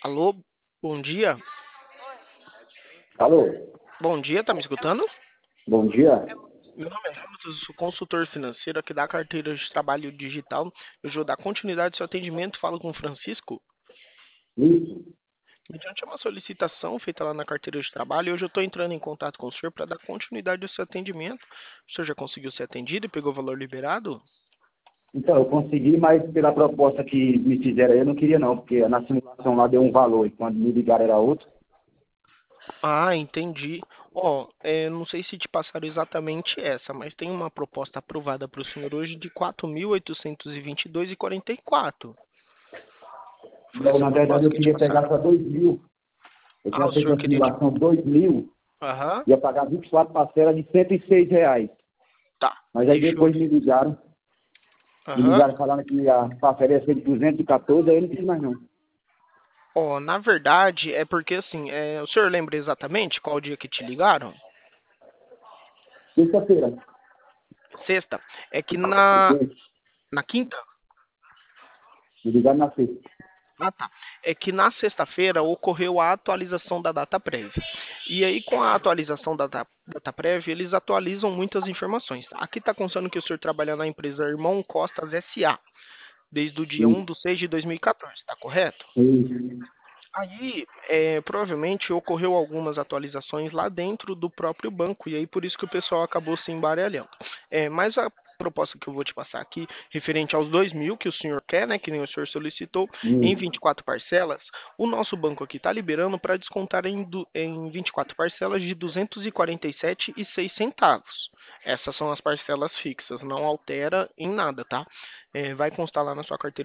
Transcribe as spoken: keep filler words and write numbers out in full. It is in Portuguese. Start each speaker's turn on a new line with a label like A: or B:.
A: Alô, bom dia.
B: Alô,
A: Bom dia, tá me escutando?
B: bom dia.
A: Meu nome é Jonas, eu sou consultor financeiro aqui da carteira de trabalho digital. Eu vou dar continuidade ao seu atendimento. Falo com o Francisco.
B: Isso.
A: Mediante uma solicitação feita lá na carteira de trabalho, hoje eu estou entrando em contato com o senhor para dar continuidade ao seu atendimento. O senhor já conseguiu ser atendido e pegou o valor liberado?
B: Então, eu consegui, mas pela proposta que me fizeram aí, eu não queria não, porque na simulação lá deu um valor e quando me ligaram era outro.
A: Ah, entendi. Ó, é, não sei se te passaram exatamente essa, mas tem uma proposta aprovada para o senhor hoje de quatro mil oitocentos e vinte e dois e quarenta e quatro. Foi
B: Então,
A: essa
B: na verdade,
A: proposta
B: eu
A: que te
B: queria pegar
A: passaram?
B: para dois mil. Eu
A: Ah,
B: tinha
A: o
B: feito
A: senhor
B: uma
A: queria de...
B: simulação dois mil,
A: Aham,
B: ia pagar vinte e quatro parcelas de cento e seis reais.
A: tá.
B: Mas aí
A: Deixa eu...
B: depois me ligaram, me
A: Aham.
B: ligaram falando que a parcela ia ser de duzentos e quatorze, aí eu não quis mais não.
A: Ó, na verdade, é porque assim, é, o senhor lembra exatamente qual dia que te ligaram?
B: Sexta-feira.
A: Sexta. É que na...
B: Foi.
A: Na quinta?
B: Me ligaram na sexta.
A: Ah, tá. É que na sexta-feira ocorreu a atualização da data prévia. E aí, com a atualização da data, data prévia, eles atualizam muitas informações. Aqui está constando que o senhor trabalha na empresa Irmão Costas S A desde o dia um
B: Isso.
A: de seis de dois mil e quatorze, está correto?
B: Isso.
A: Aí, é, provavelmente ocorreu algumas atualizações lá dentro do próprio banco, e aí por isso que o pessoal acabou se embaralhando. É, mas a proposta que eu vou te passar aqui, referente aos dois mil que o senhor quer, né, que nem o senhor solicitou, em
B: Isso.
A: vinte e quatro parcelas, o nosso banco aqui está liberando para descontar em, du- em vinte e quatro parcelas de duzentos e quarenta e sete e seis centavos. Essas são as parcelas fixas, não altera em nada, tá? É, vai constar lá na sua carteira